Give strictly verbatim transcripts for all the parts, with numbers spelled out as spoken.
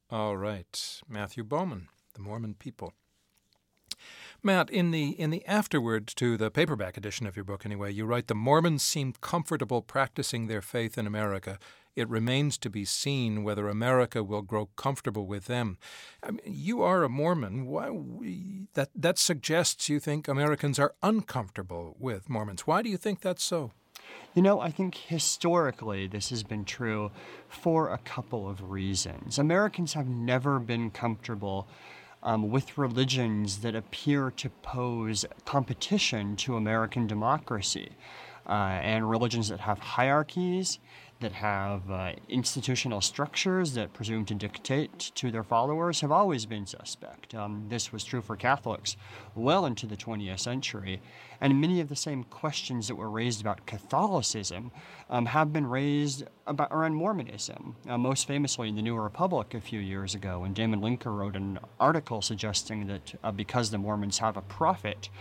All right. Matthew Bowman, The Mormon People. Matt, in the in the afterword to the paperback edition of your book, anyway, you write, the Mormons seemed comfortable practicing their faith in America. It remains to be seen whether America will grow comfortable with them. I mean, you are a Mormon. Why we, that that suggests you think Americans are uncomfortable with Mormons. Why do you think that's so? You know, I think historically this has been true for a couple of reasons. Americans have never been comfortable Um, with religions that appear to pose competition to American democracy, uh, and religions that have hierarchies, that have uh, institutional structures that presume to dictate to their followers have always been suspect. Um, this was true for Catholics well into the twentieth century, and many of the same questions that were raised about Catholicism um, have been raised about around Mormonism. Uh, most famously in the New Republic a few years ago, when Damon Linker wrote an article suggesting that uh, because the Mormons have a prophet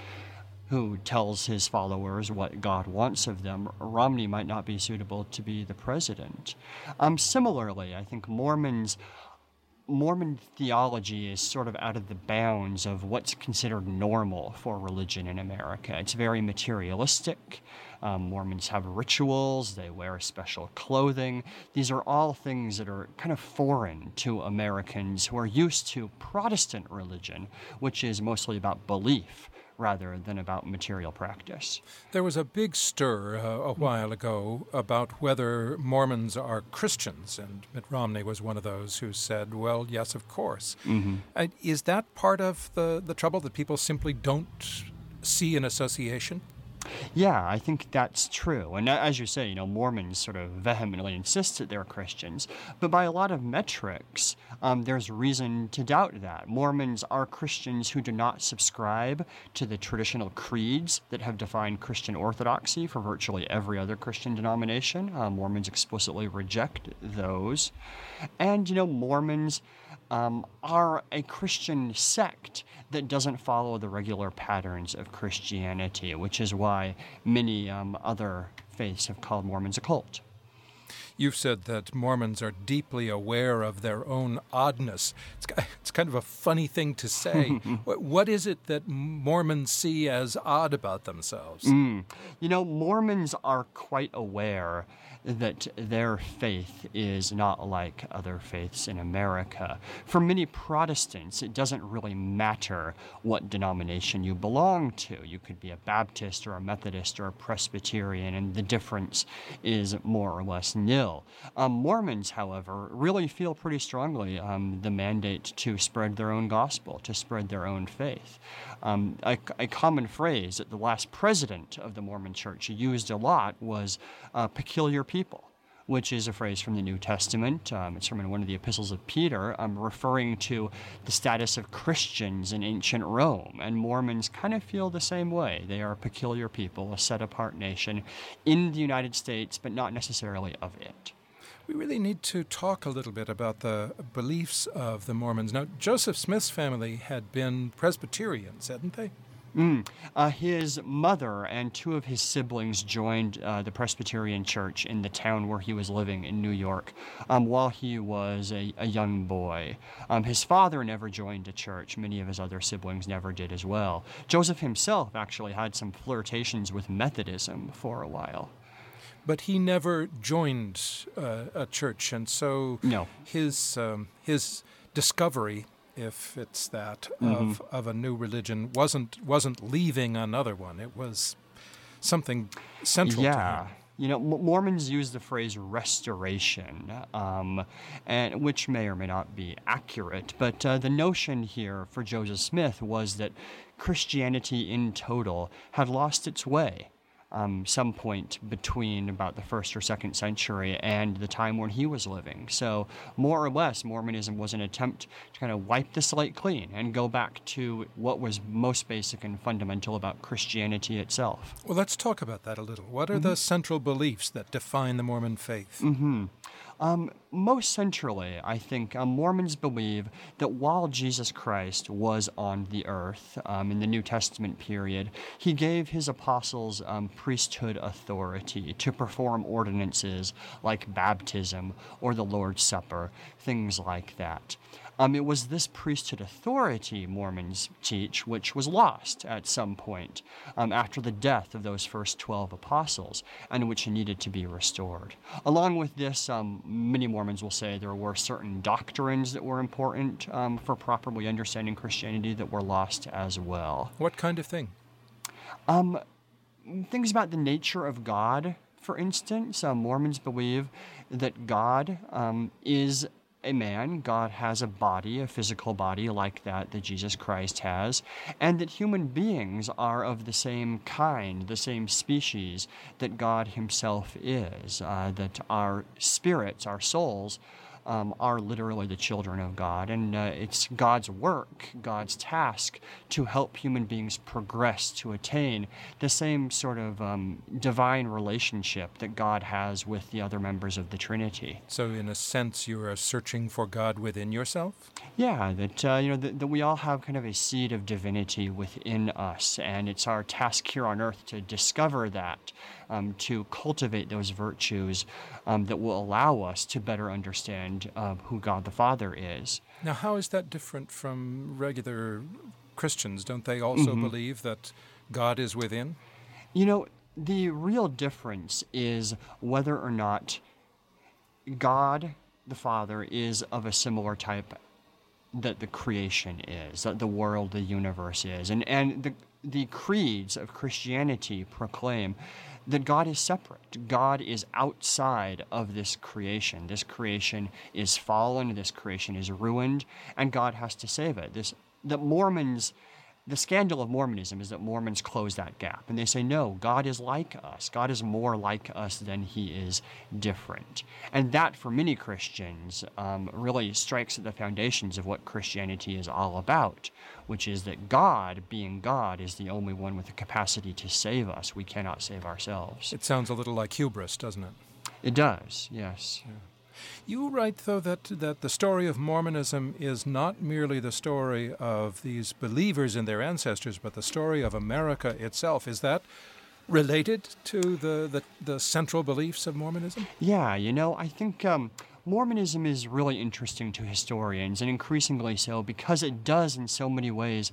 who tells his followers what God wants of them, Romney might not be suitable to be the president. Um, similarly, I think Mormons, Mormon theology is sort of out of the bounds of what's considered normal for religion in America. It's very materialistic. Um, Mormons have rituals. They wear special clothing. These are all things that are kind of foreign to Americans who are used to Protestant religion, which is mostly about belief rather than about material practice. There was a big stir uh, a while ago about whether Mormons are Christians, and Mitt Romney was one of those who said, well, yes, of course. Mm-hmm. Uh, is that part of the, the trouble, that people simply don't see an association? Yeah, I think that's true. And as you say, you know, Mormons sort of vehemently insist that they're Christians. But by a lot of metrics, um, there's reason to doubt that. Mormons are Christians who do not subscribe to the traditional creeds that have defined Christian orthodoxy for virtually every other Christian denomination. Uh, Mormons explicitly reject those. And, you know, Mormons um, are a Christian sect that doesn't follow the regular patterns of Christianity, which is why many um, other faiths have called Mormons a cult. You've said that Mormons are deeply aware of their own oddness. It's, it's kind of a funny thing to say. what, what is it that Mormons see as odd about themselves? Mm. You know, Mormons are quite aware that their faith is not like other faiths in America. For many Protestants, it doesn't really matter what denomination you belong to. You could be a Baptist or a Methodist or a Presbyterian, and the difference is more or less nil. Um, Mormons, however, really feel pretty strongly um, the mandate to spread their own gospel, to spread their own faith. Um, a, a common phrase that the last president of the Mormon Church used a lot was uh, peculiar people, which is a phrase from the New Testament. Um, it's from one of the epistles of Peter, um, referring to the status of Christians in ancient Rome. And Mormons kind of feel the same way. They are a peculiar people, a set-apart nation in the United States, but not necessarily of it. We really need to talk a little bit about the beliefs of the Mormons. Now, Joseph Smith's family had been Presbyterians, hadn't they? Mm. Uh, his mother and two of his siblings joined uh, the Presbyterian Church in the town where he was living in New York um, while he was a, a young boy. Um, his father never joined a church. Many of his other siblings never did as well. Joseph himself actually had some flirtations with Methodism for a while. But he never joined uh, a church, and so no. his um, his discovery, if it's that, mm-hmm. of of a new religion wasn't wasn't leaving another one. It was something central yeah. to him. You know, M- Mormons use the phrase restoration, um, and which may or may not be accurate, but uh, the notion here for Joseph Smith was that Christianity in total had lost its way. Um, some point between about the first or second century and the time when he was living. So more or less, Mormonism was an attempt to kind of wipe the slate clean and go back to what was most basic and fundamental about Christianity itself. Well, let's talk about that a little. What are mm-hmm. the central beliefs that define the Mormon faith? Mm-hmm. Um, most centrally, I think um, Mormons believe that while Jesus Christ was on the earth um, in the New Testament period, he gave his apostles um, priesthood authority to perform ordinances like baptism or the Lord's Supper, things like that. Um, it was this priesthood authority, Mormons teach, which was lost at some point um, after the death of those first twelve apostles, and which needed to be restored. Along with this, um, many Mormons will say there were certain doctrines that were important um, for properly understanding Christianity that were lost as well. What kind of thing? Um, things about the nature of God, for instance. Uh, Mormons believe that God um, is a man. God has a body, a physical body like that that Jesus Christ has, and that human beings are of the same kind, the same species that God himself is, uh, that our spirits, our souls, Um, are literally the children of God, and uh, it's God's work, God's task to help human beings progress to attain the same sort of um, divine relationship that God has with the other members of the Trinity. So in a sense, you are searching for God within yourself? Yeah, that uh, you know that, that we all have kind of a seed of divinity within us, and it's our task here on earth to discover that, um, to cultivate those virtues um, that will allow us to better understand uh, who God the Father is. Now, how is that different from regular Christians? Don't they also Mm-hmm. believe that God is within? You know, the real difference is whether or not God the Father is of a similar type that the creation is, that the world, the universe is. And and the the creeds of Christianity proclaim that God is separate. God is outside of this creation. This creation is fallen, this creation is ruined, and God has to save it. This that Mormons The scandal of Mormonism is that Mormons close that gap, and they say, no, God is like us. God is more like us than he is different. And that, for many Christians, um, really strikes at the foundations of what Christianity is all about, which is that God, being God, is the only one with the capacity to save us. We cannot save ourselves. It sounds a little like hubris, doesn't it? It does, yes. Yeah. You write, though, that, that the story of Mormonism is not merely the story of these believers and their ancestors, but the story of America itself. Is that related to the, the, the central beliefs of Mormonism? Yeah, you know, I think um, Mormonism is really interesting to historians, and increasingly so because it does, in so many ways,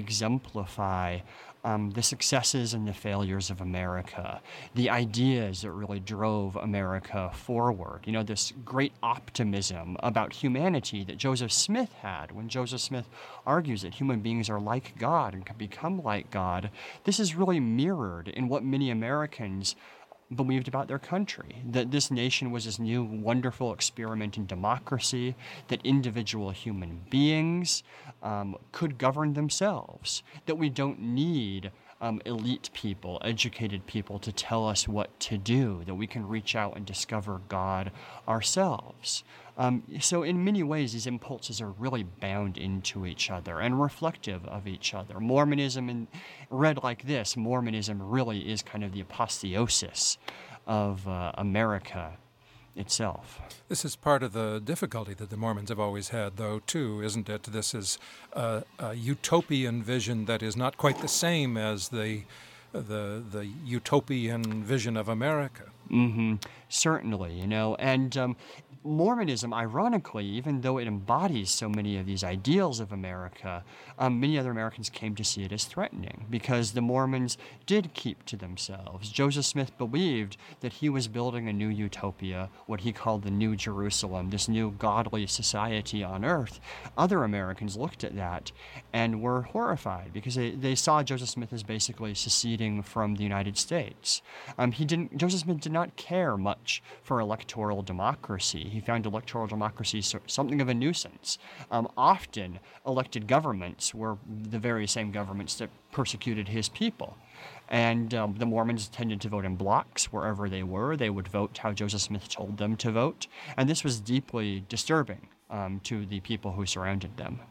exemplify Um, the successes and the failures of America, the ideas that really drove America forward. You know, this great optimism about humanity that Joseph Smith had when Joseph Smith argues that human beings are like God and can become like God. This is really mirrored in what many Americans believed about their country, that this nation was this new wonderful experiment in democracy, that individual human beings um, could govern themselves, that we don't need um, elite people, educated people to tell us what to do, that we can reach out and discover God ourselves. Um, so in many ways, these impulses are really bound into each other and reflective of each other. Mormonism, in, read like this, Mormonism really is kind of the apotheosis of uh, America itself. This is part of the difficulty that the Mormons have always had, though, too, isn't it? This is a, a utopian vision that is not quite the same as the the the utopian vision of America. Mm-hmm. Certainly, you know, and um, Mormonism, ironically, even though it embodies so many of these ideals of America, um, many other Americans came to see it as threatening because the Mormons did keep to themselves. Joseph Smith believed that he was building a new utopia, what he called the New Jerusalem, this new godly society on earth. Other Americans looked at that and were horrified because they, they saw Joseph Smith as basically seceding from the United States. Um, he didn't. Joseph Smith did not care much for electoral democracy. He found electoral democracy so, something of a nuisance. Um, often, elected governments were the very same governments that persecuted his people. And um, the Mormons tended to vote in blocks wherever they were. They would vote how Joseph Smith told them to vote. And this was deeply disturbing um, to the people who surrounded them.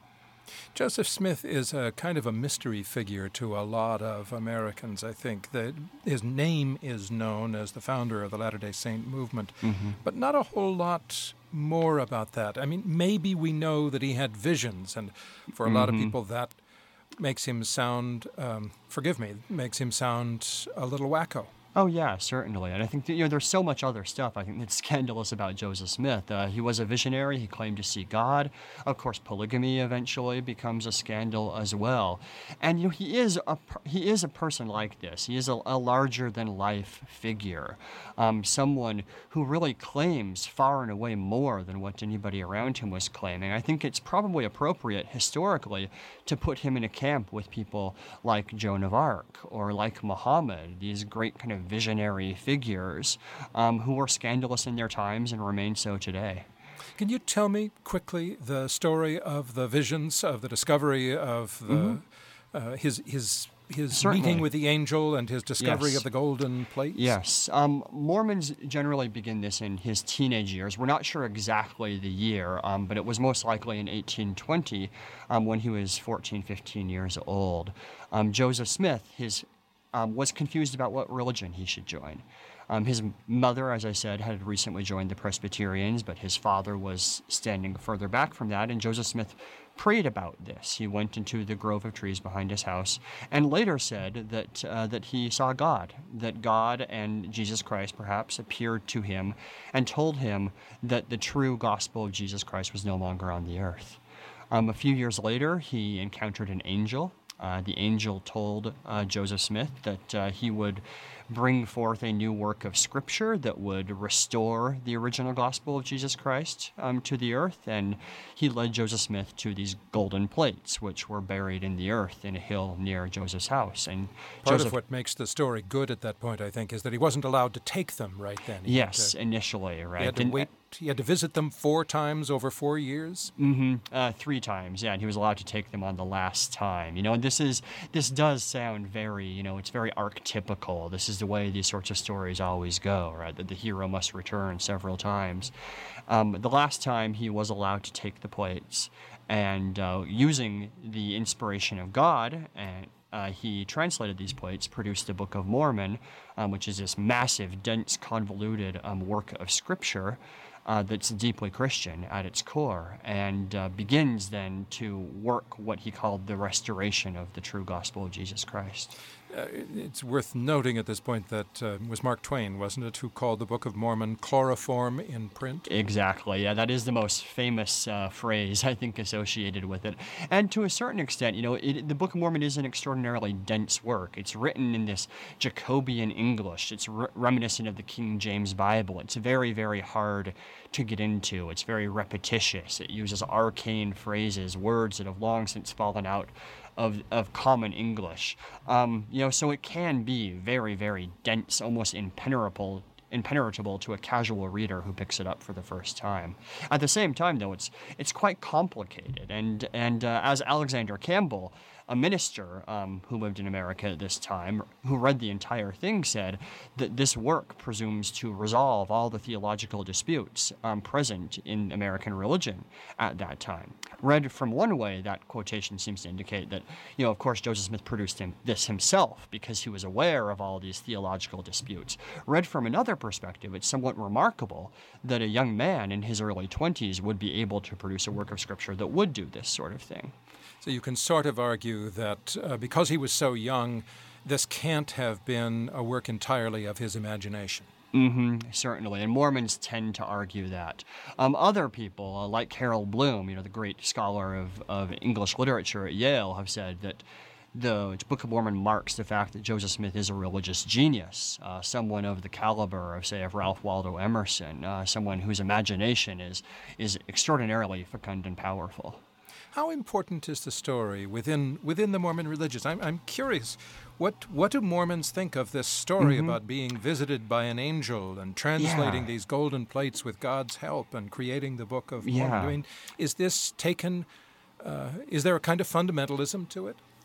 Joseph Smith is a kind of a mystery figure to a lot of Americans, I think. That his name is known as the founder of the Latter-day Saint movement, mm-hmm. but not a whole lot more about that. I mean, maybe we know that he had visions, and for a mm-hmm. lot of people that makes him sound, um, forgive me, makes him sound a little wacko. Oh, yeah, certainly. And I think that, you know, there's so much other stuff, I think, that's scandalous about Joseph Smith. Uh, he was a visionary. He claimed to see God. Of course, polygamy eventually becomes a scandal as well. And, you know, he is a, he is a person like this. He is a, a larger-than-life figure, um, someone who really claims far and away more than what anybody around him was claiming. I think it's probably appropriate, historically, to put him in a camp with people like Joan of Arc or like Muhammad, these great kind of visionary figures um, who were scandalous in their times and remain so today. Can you tell me quickly the story of the visions, of the discovery of the, mm-hmm. uh, his his his Certainly. meeting with the angel and his discovery yes. of the golden plates? Yes. Um, Mormons generally begin this in his teenage years. We're not sure exactly the year, um, but it was most likely in eighteen twenty um, when he was fourteen, fifteen years old. Um, Joseph Smith, his Um, was confused about what religion he should join. Um, his mother, as I said, had recently joined the Presbyterians, but his father was standing further back from that, and Joseph Smith prayed about this. He went into the grove of trees behind his house and later said that uh, that he saw God, that God and Jesus Christ perhaps appeared to him and told him that the true gospel of Jesus Christ was no longer on the earth. Um, a few years later, he encountered an angel. Uh, the angel told uh, Joseph Smith that uh, he would bring forth a new work of Scripture that would restore the original gospel of Jesus Christ um, to the earth, and he led Joseph Smith to these golden plates, which were buried in the earth in a hill near Joseph's house. And Part Joseph, of what makes the story good at that point, I think, is that he wasn't allowed to take them right then. He yes, to, initially, right. He had to and, wait. He had to visit them four times over four years. Mm-hmm. Uh, three times, yeah, and he was allowed to take them on the last time. You know, and this is this does sound very, you know, it's very archetypical. This is the way these sorts of stories always go, right? That the hero must return several times. Um, the last time he was allowed to take the plates, and uh, using the inspiration of God, and uh, he translated these plates, produced the Book of Mormon, um, which is this massive, dense, convoluted um, work of Scripture. Uh, that's deeply Christian at its core, and uh, begins then to work what he called the restoration of the true gospel of Jesus Christ. Uh, it's worth noting at this point that uh, it was Mark Twain, wasn't it, who called the Book of Mormon chloroform in print? Exactly. Yeah, that is the most famous uh, phrase, I think, associated with it. And to a certain extent, you know, it, the Book of Mormon is an extraordinarily dense work. It's written in this Jacobean English. It's re- reminiscent of the King James Bible. It's very, very hard to get into. It's very repetitious. It uses arcane phrases, words that have long since fallen out of of common English. Um, you know, so it can be very, very dense, almost impenetrable impenetrable to a casual reader who picks it up for the first time. At the same time, though, it's it's quite complicated. And and uh, as Alexander Campbell, a minister um, who lived in America at this time, who read the entire thing, said that this work presumes to resolve all the theological disputes um, present in American religion at that time. Read from one way, that quotation seems to indicate that, you know, of course, Joseph Smith produced him, this himself because he was aware of all these theological disputes. Read from another perspective, it's somewhat remarkable that a young man in his early twenties would be able to produce a work of Scripture that would do this sort of thing. So you can sort of argue that uh, because he was so young, this can't have been a work entirely of his imagination. Mm-hmm, certainly, and Mormons tend to argue that. Um, other people, uh, like Harold Bloom, you know, the great scholar of, of English literature at Yale, have said that the Book of Mormon marks the fact that Joseph Smith is a religious genius, uh, someone of the caliber of, say, of Ralph Waldo Emerson, uh, someone whose imagination is is extraordinarily fecund and powerful. How important is the story within within the Mormon religions? I'm I'm curious. What what do Mormons think of this story mm-hmm. about being visited by an angel and translating yeah. these golden plates with God's help and creating the Book of yeah. Mormon? I mean, is this taken? Uh, is there a kind of fundamentalism to it?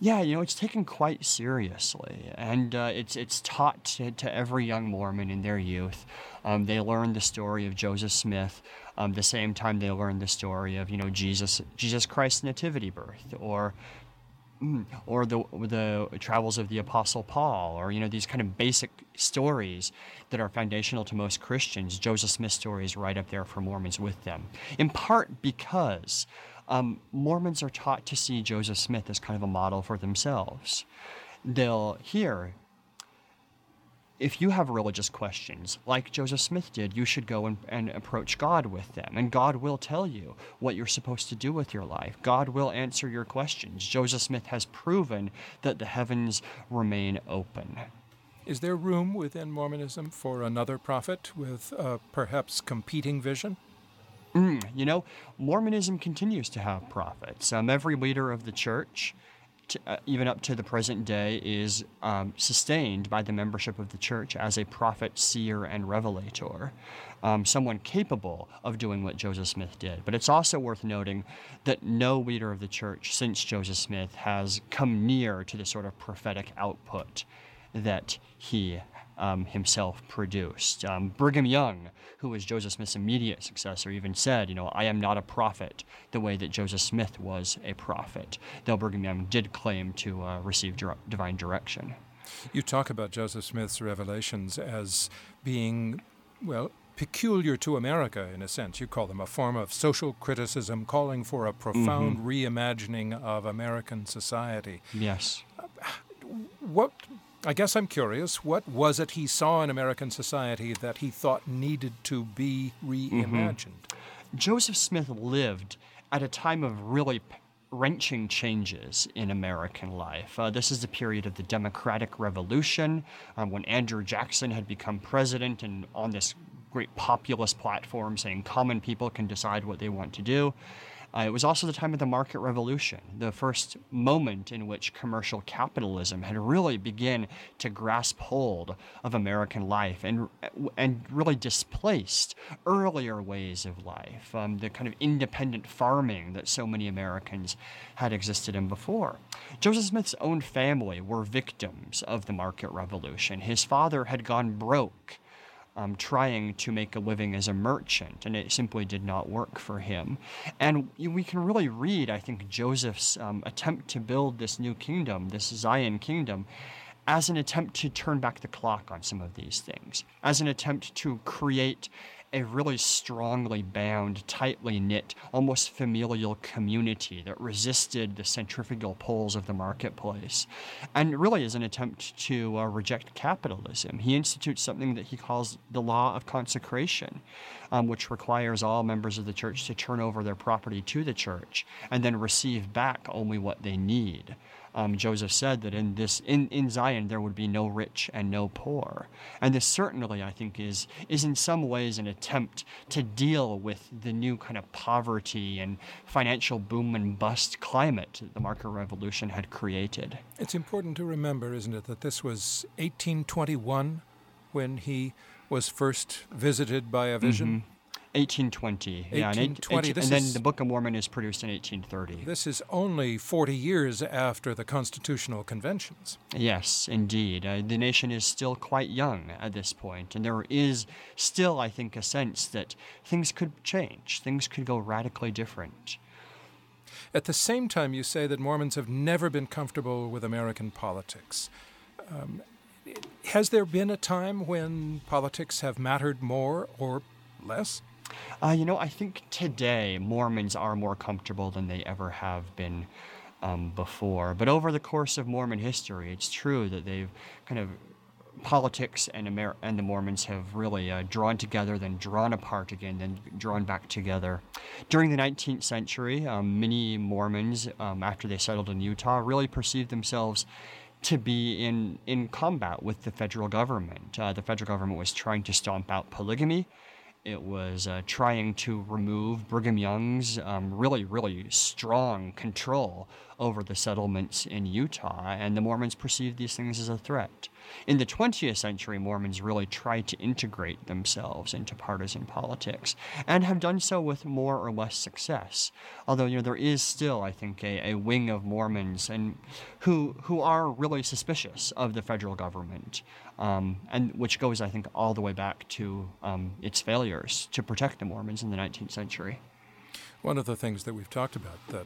Yeah, you know, it's taken quite seriously, and uh, it's it's taught to, to every young Mormon in their youth. Um, they learn the story of Joseph Smith, um, the same time they learn the story of, you know, Jesus Jesus Christ's nativity birth, or or the the travels of the Apostle Paul, or, you know, these kind of basic stories that are foundational to most Christians. Joseph Smith stories right up there for Mormons with them, in part because um, Mormons are taught to see Joseph Smith as kind of a model for themselves. They'll hear, if you have religious questions, like Joseph Smith did, you should go and, and approach God with them, and God will tell you what you're supposed to do with your life. God will answer your questions. Joseph Smith has proven that the heavens remain open. Is there room within Mormonism for another prophet with uh, perhaps competing vision? Mm, you know, Mormonism continues to have prophets. Um, every leader of the church, To, uh, even up to the present day, is um, sustained by the membership of the church as a prophet, seer, and revelator, um, someone capable of doing what Joseph Smith did. But it's also worth noting that no leader of the church since Joseph Smith has come near to the sort of prophetic output that he um, himself produced. Um, Brigham Young, who was Joseph Smith's immediate successor, even said, you know, I am not a prophet the way that Joseph Smith was a prophet, though Brigham Young did claim to uh, receive dir- divine direction. You talk about Joseph Smith's revelations as being, well, peculiar to America, in a sense. You call them a form of social criticism, calling for a profound mm-hmm. reimagining of American society. Yes. What... I guess I'm curious, what was it he saw in American society that he thought needed to be reimagined? Mm-hmm. Joseph Smith lived at a time of really wrenching changes in American life. Uh, this is the period of the Democratic Revolution, um, when Andrew Jackson had become president and on this great populist platform saying common people can decide what they want to do. Uh, it was also the time of the market revolution, the first moment in which commercial capitalism had really begun to grasp hold of American life and and really displaced earlier ways of life, um, the kind of independent farming that so many Americans had existed in before. Joseph Smith's own family were victims of the market revolution. His father had gone broke Um, trying to make a living as a merchant, and it simply did not work for him. And we can really read, I think, Joseph's um, attempt to build this new kingdom, this Zion kingdom, as an attempt to turn back the clock on some of these things, as an attempt to create a really strongly bound, tightly knit, almost familial community that resisted the centrifugal pulls of the marketplace, and really is an attempt to uh, reject capitalism. He institutes something that he calls the law of consecration, um, which requires all members of the church to turn over their property to the church and then receive back only what they need. Um, Joseph said that in this in, in Zion there would be no rich and no poor. And this certainly, I think, is is in some ways an attempt to deal with the new kind of poverty and financial boom and bust climate that the market revolution had created. It's important to remember, isn't it, that this was eighteen twenty-one when he was first visited by a vision? Mm-hmm. eighteen twenty. Yeah, eighteen twenty. And, eight, and then is, the Book of Mormon is produced in eighteen thirty. This is only forty years after the Constitutional Conventions. Yes, indeed. Uh, the nation is still quite young at this point, and there is still, I think, a sense that things could change. Things could go radically different. At the same time, you say that Mormons have never been comfortable with American politics. Um, has there been a time when politics have mattered more or less? Uh, you know, I think today Mormons are more comfortable than they ever have been um, before. But over the course of Mormon history, it's true that they've kind of, politics and, Amer- and the Mormons have really uh, drawn together, then drawn apart again, then drawn back together. During the nineteenth century, um, many Mormons, um, after they settled in Utah, really perceived themselves to be in, in combat with the federal government. Uh, the federal government was trying to stomp out polygamy. It was uh, trying to remove Brigham Young's um, really, really strong control over the settlements in Utah, and the Mormons perceived these things as a threat. In the twentieth century, Mormons really tried to integrate themselves into partisan politics, and have done so with more or less success. Although, you know, there is still, I think, a, a wing of Mormons and who who are really suspicious of the federal government, um, and which goes, I think, all the way back to um, its failures to protect the Mormons in the nineteenth century. One of the things that we've talked about that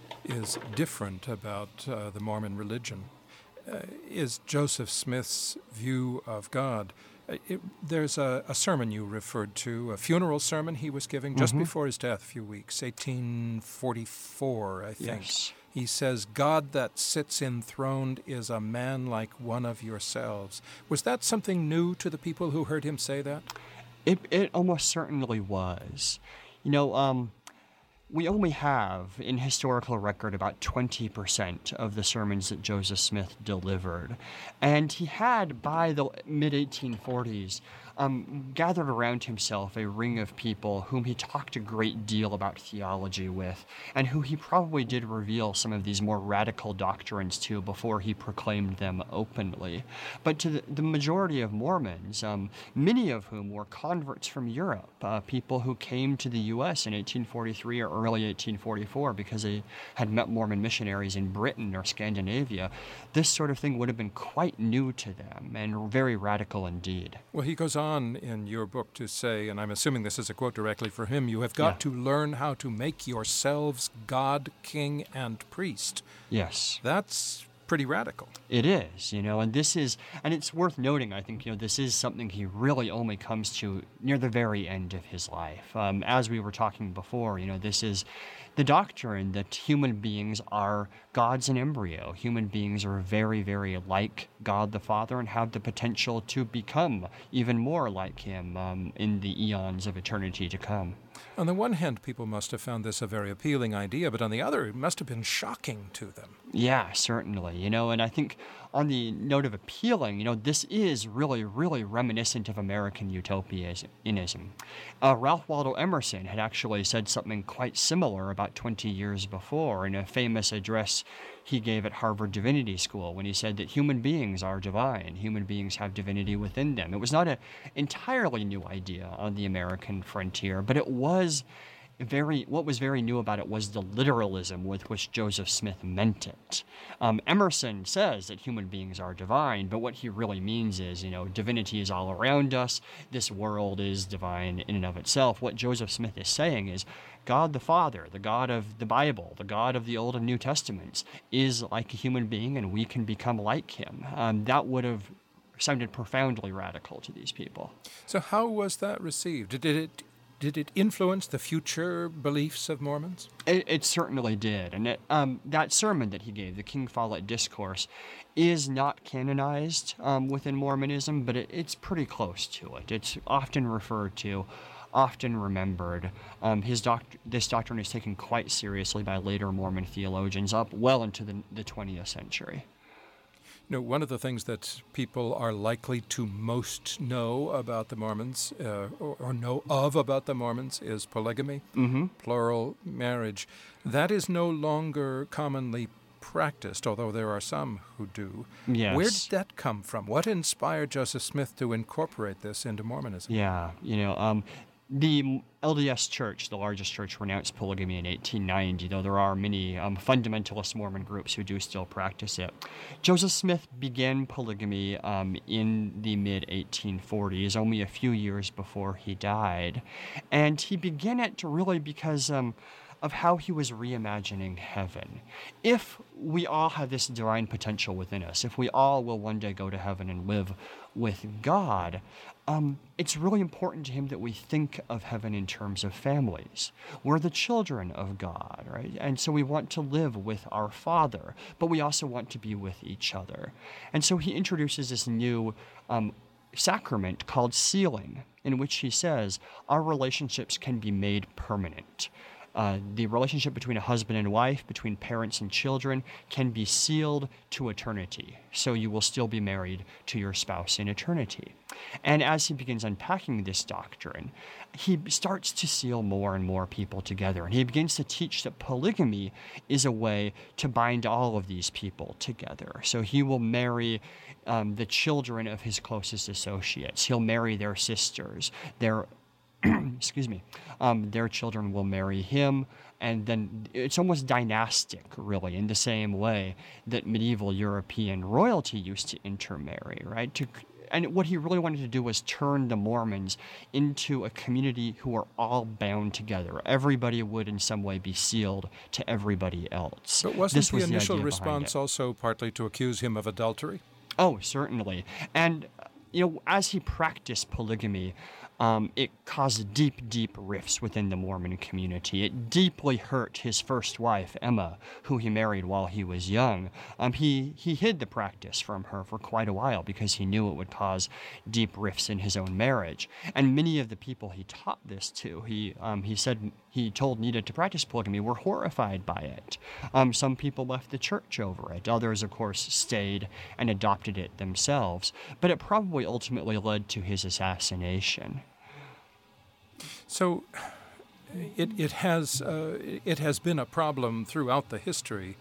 is different about uh, the Mormon religion uh, is Joseph Smith's view of God. Uh, it, there's a, a sermon you referred to, a funeral sermon he was giving just mm-hmm. before his death, a few weeks, eighteen forty-four, I think. Yes. He says, "God that sits enthroned is a man like one of yourselves." Was that something new to the people who heard him say that? It, it almost certainly was. You know, um, we only have in historical record about twenty percent of the sermons that Joseph Smith delivered. And he had, by the mid eighteen forties, um, gathered around himself a ring of people whom he talked a great deal about theology with, and who he probably did reveal some of these more radical doctrines to before he proclaimed them openly. But to the, the majority of Mormons, um, many of whom were converts from Europe, uh, people who came to the U S in eighteen forty-three or early eighteen forty-four because they had met Mormon missionaries in Britain or Scandinavia, this sort of thing would have been quite new to them and very radical indeed. Well, he goes on in your book to say, and I'm assuming this is a quote directly for him, you have got yeah. to learn how to make yourselves God, king, and priest. Yes. That's pretty radical. It is, you know, and this is, and it's worth noting, I think, you know, this is something he really only comes to near the very end of his life. Um, as we were talking before, you know, this is the doctrine that human beings are gods in embryo. Human beings are very, very like God the Father and have the potential to become even more like him um, in the eons of eternity to come. On the one hand, people must have found this a very appealing idea, but on the other, it must have been shocking to them. Yeah, certainly. You know, and I think on the note of appealing, you know, this is really, really reminiscent of American utopianism. Uh, Ralph Waldo Emerson had actually said something quite similar about twenty years before in a famous address he gave at Harvard Divinity School when he said that human beings are divine, human beings have divinity within them. It was not an entirely new idea on the American frontier, but it was very, what was very new about it was the literalism with which Joseph Smith meant it. Um, Emerson says that human beings are divine, but what he really means is, you know, divinity is all around us, this world is divine in and of itself. What Joseph Smith is saying is God the Father, the God of the Bible, the God of the Old and New Testaments, is like a human being, and we can become like him. Um, that would have sounded profoundly radical to these people. So how was that received? Did it Did it influence the future beliefs of Mormons? It, it certainly did. And it, um, that sermon that he gave, the King Follett Discourse, is not canonized um, within Mormonism, but it, it's pretty close to it. It's often referred to, often remembered. Um, his doct- this doctrine is taken quite seriously by later Mormon theologians up well into the, the twentieth century. You know, one of the things that people are likely to most know about the Mormons, uh, or, or know of about the Mormons, is polygamy, mm-hmm. plural marriage. That is no longer commonly practiced, although there are some who do. Yes. Where did that come from? What inspired Joseph Smith to incorporate this into Mormonism? Yeah, you know, um, the L D S Church, the largest church, renounced polygamy in eighteen ninety, though there are many um, fundamentalist Mormon groups who do still practice it. Joseph Smith began polygamy um, in the mid eighteen forties, only a few years before he died. And he began it really because um, of how he was reimagining heaven. If we all have this divine potential within us, if we all will one day go to heaven and live with God, Um, it's really important to him that we think of heaven in terms of families. We're the children of God, right? And so we want to live with our Father, but we also want to be with each other. And so he introduces this new um, sacrament called sealing, in which he says our relationships can be made permanent. Uh, the relationship between a husband and wife, between parents and children, can be sealed to eternity. So you will still be married to your spouse in eternity. And as he begins unpacking this doctrine, he starts to seal more and more people together. And he begins to teach that polygamy is a way to bind all of these people together. So he will marry um, the children of his closest associates. He'll marry their sisters, their excuse me, um, their children will marry him, and then it's almost dynastic, really, in the same way that medieval European royalty used to intermarry, right? To, and what he really wanted to do was turn the Mormons into a community who are all bound together. Everybody would in some way be sealed to everybody else. But wasn't This the was the initial idea behind response it. also partly to accuse him of adultery? Oh, certainly. And, you know, as he practiced polygamy, Um, it caused deep, deep rifts within the Mormon community. It deeply hurt his first wife, Emma, who he married while he was young. Um, he, he hid the practice from her for quite a while because he knew it would cause deep rifts in his own marriage. And many of the people he taught this to, he, um, he said he told Nita to practice polygamy, were horrified by it. Um, some people left the church over it. Others, of course, stayed and adopted it themselves. But it probably ultimately led to his assassination. So it, it, has, uh, it has been a problem throughout the history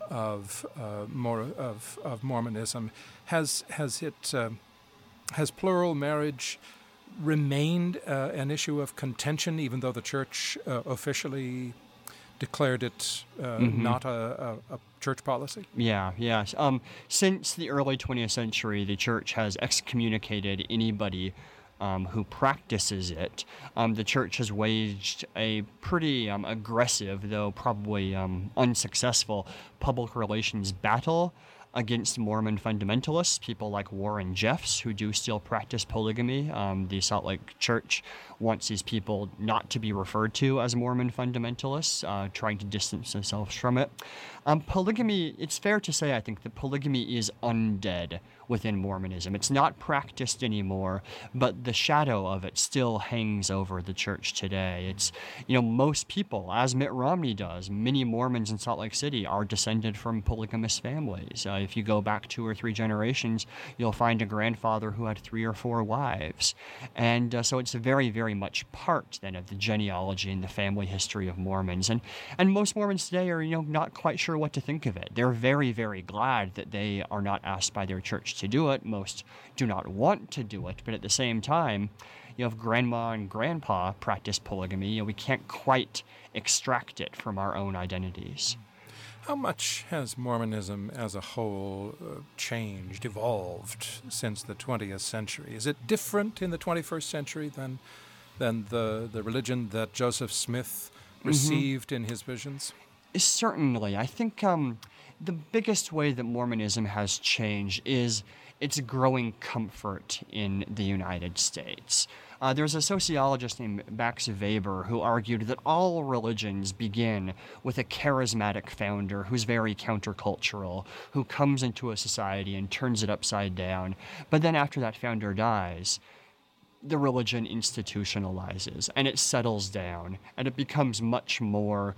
of, uh, more, of, of Mormonism. Has, has, it, uh, has plural marriage remained uh, an issue of contention, even though the church uh, officially declared it uh, mm-hmm. not a, a, a church policy? Yeah, yes. Um, since the early twentieth century, the church has excommunicated anybody um, who practices it. Um, the church has waged a pretty um, aggressive, though probably um, unsuccessful, public relations battle against Mormon fundamentalists, people like Warren Jeffs, who do still practice polygamy. Um, the Salt Lake Church wants these people not to be referred to as Mormon fundamentalists, uh, trying to distance themselves from it. Um, polygamy, it's fair to say, I think, that polygamy is undead within Mormonism. It's not practiced anymore, but the shadow of it still hangs over the church today. It's, you know, most people, as Mitt Romney does, many Mormons in Salt Lake City are descended from polygamous families. Uh, if you go back two or three generations, you'll find a grandfather who had three or four wives. And uh, so it's very, very much part, then, of the genealogy and the family history of Mormons. And, and most Mormons today are, you know, not quite sure what to think of it. They're very, very glad that they are not asked by their church to do it. Most do not want to do it, but at the same time, you know, if grandma and grandpa practice polygamy, you know, we can't quite extract it from our own identities. How much has Mormonism as a whole uh, changed, evolved since the twentieth century? Is it different in the twenty-first century than than the, the religion that Joseph Smith received mm-hmm. in his visions? Certainly. I think um, the biggest way that Mormonism has changed is its growing comfort in the United States. Uh, there's a sociologist named Max Weber who argued that all religions begin with a charismatic founder who's very countercultural, who comes into a society and turns it upside down. But then after that founder dies, the religion institutionalizes, and it settles down, and it becomes much more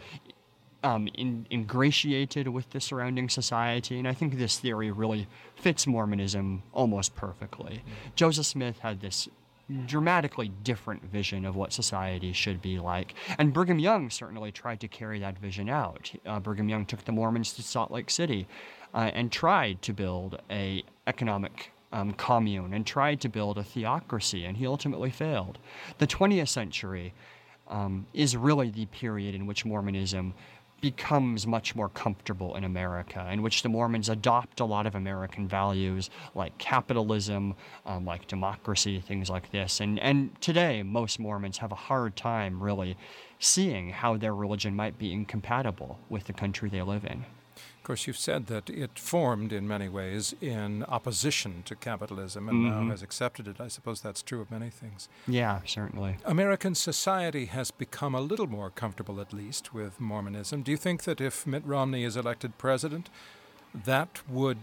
Um, in, ingratiated with the surrounding society, and I think this theory really fits Mormonism almost perfectly. Joseph Smith had this dramatically different vision of what society should be like, and Brigham Young certainly tried to carry that vision out. Uh, Brigham Young took the Mormons to Salt Lake City uh, and tried to build a economic um, commune and tried to build a theocracy, and he ultimately failed. The twentieth century um, is really the period in which Mormonism becomes much more comfortable in America, in which the Mormons adopt a lot of American values like capitalism, um, like democracy, things like this. And, and today, most Mormons have a hard time really seeing how their religion might be incompatible with the country they live in. Of course, you've said that it formed in many ways in opposition to capitalism and mm-hmm. now has accepted it. I suppose that's true of many things. Yeah, certainly. American society has become a little more comfortable, at least, with Mormonism. Do you think that if Mitt Romney is elected president, that would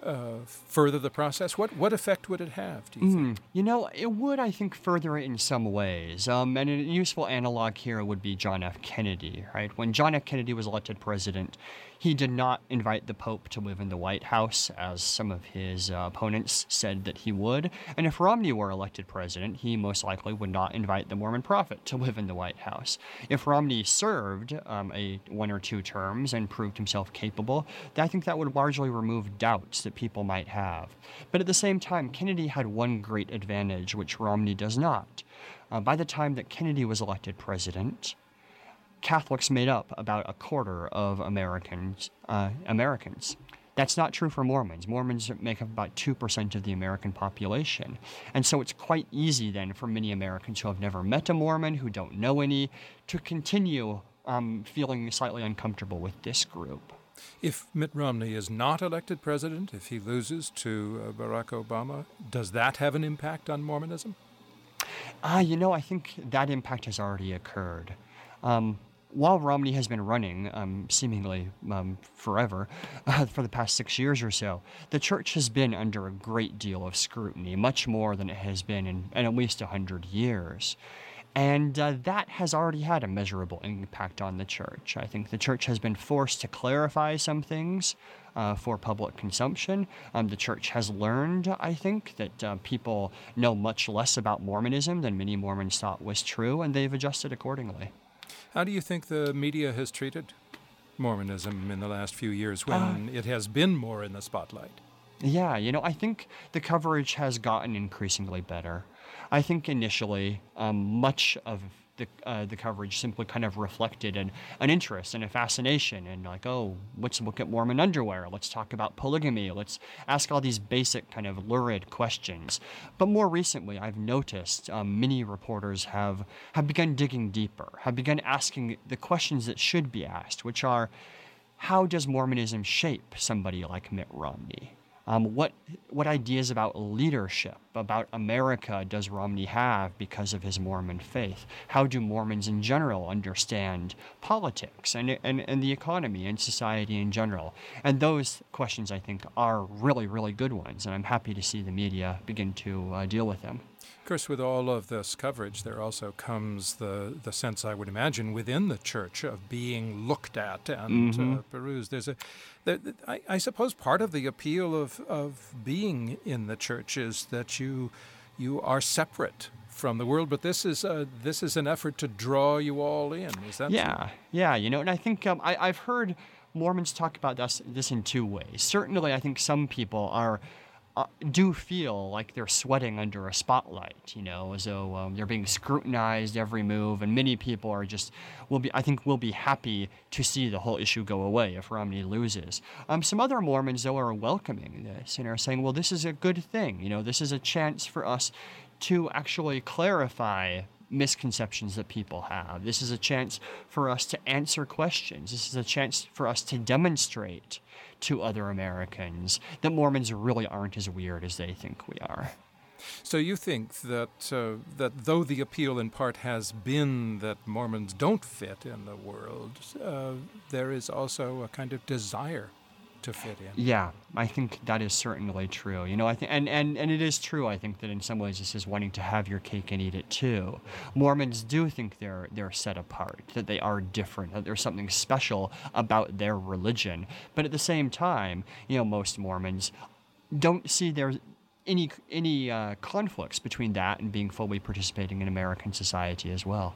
uh, further the process? What what effect would it have, do you mm, think? You know, it would, I think, further it in some ways. Um, and a useful analog here would be John F. Kennedy, right? When John F. Kennedy was elected president, he did not invite the Pope to live in the White House, as some of his uh, opponents said that he would. And if Romney were elected president, he most likely would not invite the Mormon prophet to live in the White House. If Romney served um, a one or two terms and proved himself capable, I think that would largely remove doubts that people might have. But at the same time, Kennedy had one great advantage, which Romney does not. Uh, by the time that Kennedy was elected president, Catholics made up about a quarter of Americans. Uh, Americans. That's not true for Mormons. Mormons make up about two percent of the American population. And so it's quite easy then for many Americans who have never met a Mormon, who don't know any, to continue um, feeling slightly uncomfortable with this group. If Mitt Romney is not elected president, if he loses to uh, Barack Obama, does that have an impact on Mormonism? Ah, uh, you know, I think that impact has already occurred. Um, While Romney has been running, um, seemingly um, forever, uh, for the past six years or so, the church has been under a great deal of scrutiny, much more than it has been in, in at least one hundred years. And uh, that has already had a measurable impact on the church. I think the church has been forced to clarify some things uh, for public consumption. Um, the church has learned, I think, that uh, people know much less about Mormonism than many Mormons thought was true, and they've adjusted accordingly. How do you think the media has treated Mormonism in the last few years when uh, it has been more in the spotlight? Yeah, you know, I think the coverage has gotten increasingly better. I think initially, um, much of the uh, the coverage simply kind of reflected an, an interest and a fascination and like, oh, let's look at Mormon underwear. Let's talk about polygamy. Let's ask all these basic kind of lurid questions. But more recently, I've noticed um, many reporters have, have begun digging deeper, have begun asking the questions that should be asked, which are, how does Mormonism shape somebody like Mitt Romney? Um, what what ideas about leadership, about America does Romney have because of his Mormon faith? How do Mormons in general understand politics and, and, and the economy and society in general? And those questions, I think, are really, really good ones, and I'm happy to see the media begin to uh, deal with them. Of course, with all of this coverage, there also comes the, the sense, I would imagine, within the church of being looked at and mm-hmm. uh, perused. There's a, there, I, I suppose part of the appeal of, of being in the church is that you you are separate from the world, but this is a, this is an effort to draw you all in. Is that yeah, true? Yeah, you know, and I think um, I, I've heard Mormons talk about this, this in two ways. Certainly, I think some people are Uh, do feel like they're sweating under a spotlight, you know, as though um, they're being scrutinized every move, and many people are just, will be, I think, will be happy to see the whole issue go away if Romney loses. Um, some other Mormons, though, are welcoming this and are saying, well, this is a good thing, you know, this is a chance for us to actually clarify misconceptions that people have. This is a chance for us to answer questions. This is a chance for us to demonstrate to other Americans that Mormons really aren't as weird as they think we are. So you think that uh, that though the appeal in part has been that Mormons don't fit in the world, uh, there is also a kind of desire to fit in. Yeah, I think that is certainly true. You know, I think, and, and, and it is true, I think, that in some ways this is wanting to have your cake and eat it too. Mormons do think they're they're set apart, that they are different, that there's something special about their religion. But at the same time, you know, most Mormons don't see there's any any uh, conflicts between that and being fully participating in American society as well.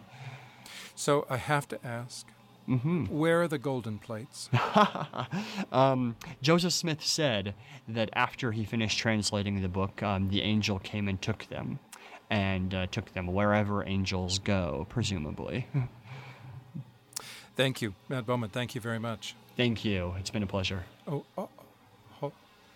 So I have to ask, Mm-hmm. where are the golden plates? um, Joseph Smith said that after he finished translating the book, um, the angel came and took them, and uh, took them wherever angels go, presumably. Thank you, Matt Bowman. Thank you very much. Thank you. It's been a pleasure. Oh, oh, oh.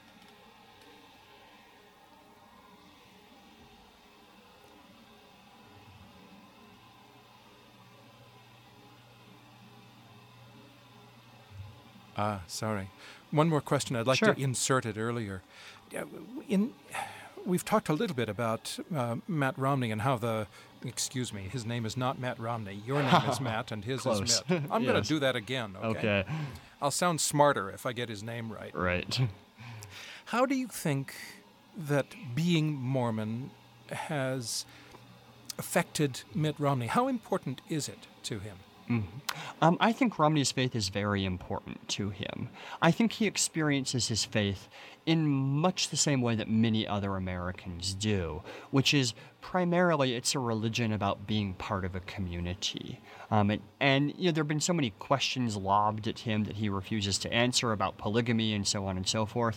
Ah, sorry. One more question. I'd like Sure. to insert it earlier. Uh, In, we've talked a little bit about uh, Matt Romney and how the, excuse me, his name is not Matt Romney. Your name is Matt and his Close. is Mitt. I'm going Yes. to do that again, okay? Okay. I'll sound smarter if I get his name right. Right. How do you think that being Mormon has affected Mitt Romney? How important is it to him? Mm. Um, I think Romney's faith is very important to him. I think he experiences his faith in much the same way that many other Americans do, which is primarily it's a religion about being part of a community. Um, and, and you know, there have been so many questions lobbed at him that he refuses to answer about polygamy and so on and so forth.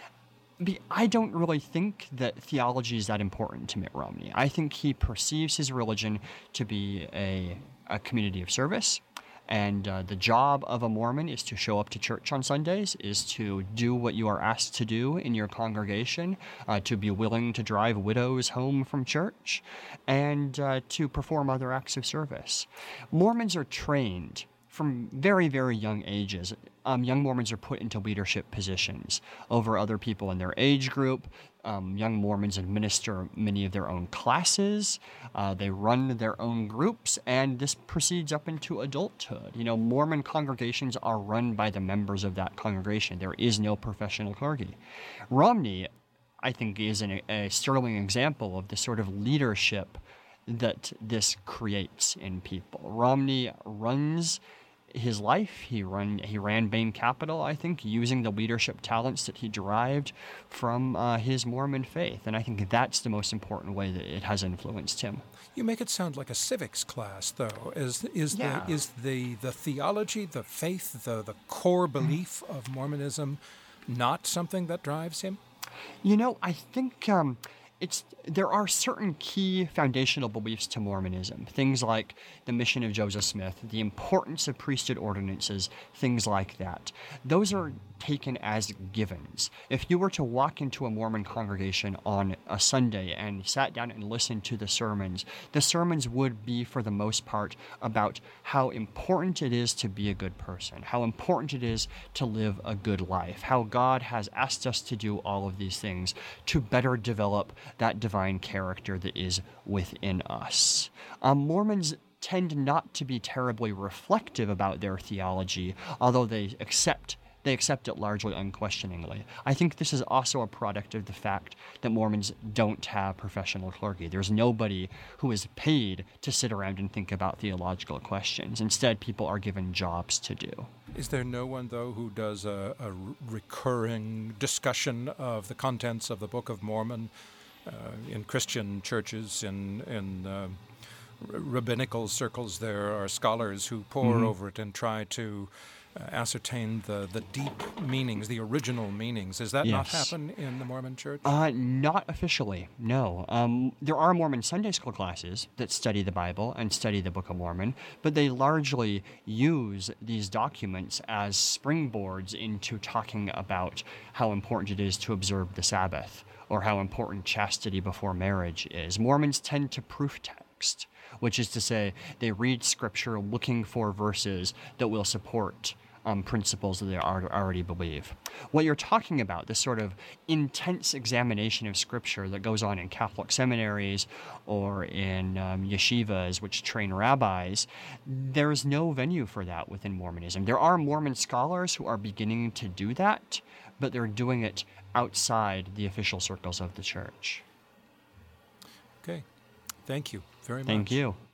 I don't really think that theology is that important to Mitt Romney. I think he perceives his religion to be a, a community of service, and uh, the job of a Mormon is to show up to church on Sundays, is to do what you are asked to do in your congregation, uh, to be willing to drive widows home from church, and uh, to perform other acts of service. Mormons are trained from very, very young ages. Um, young Mormons are put into leadership positions over other people in their age group. Um, young Mormons administer many of their own classes. Uh, they run their own groups, and this proceeds up into adulthood. You know, Mormon congregations are run by the members of that congregation. There is no professional clergy. Romney, I think, is an, a sterling example of the sort of leadership that this creates in people. Romney runs his life. He run he ran Bain Capital, I think, using the leadership talents that he derived from uh, his Mormon faith, and I think that's the most important way that it has influenced him. You make it sound like a civics class, though. Is is Yeah. the is the the theology, the faith, the the core belief of Mormonism not something that drives him? You know, I think um, it's there are certain key foundational beliefs to Mormonism, things like the mission of Joseph Smith, the importance of priesthood ordinances, things like that. Those are taken as givens. If you were to walk into a Mormon congregation on a Sunday and sat down and listened to the sermons, the sermons would be, for the most part, about how important it is to be a good person, how important it is to live a good life, how God has asked us to do all of these things to better develop that divine character that is within us. Um, Mormons tend not to be terribly reflective about their theology, although they accept They accept it largely unquestioningly. I think this is also a product of the fact that Mormons don't have professional clergy. There's nobody who is paid to sit around and think about theological questions. Instead, people are given jobs to do. Is there no one, though, who does a, a recurring discussion of the contents of the Book of Mormon uh, in Christian churches, in, in uh, rabbinical circles? There are scholars who pore Mm-hmm. over it and try to Uh, ascertain the, the deep meanings, the original meanings. Does that not Yes. happen in the Mormon Church? Uh, not officially, no. Um, there are Mormon Sunday school classes that study the Bible and study the Book of Mormon, but they largely use these documents as springboards into talking about how important it is to observe the Sabbath or how important chastity before marriage is. Mormons tend to proof text, which is to say they read Scripture looking for verses that will support Um, principles that they are, already believe. What you're talking about, this sort of intense examination of Scripture that goes on in Catholic seminaries or in um, yeshivas, which train rabbis, there's no venue for that within Mormonism. There are Mormon scholars who are beginning to do that, but they're doing it outside the official circles of the church. Okay. Thank you very much. Thank you.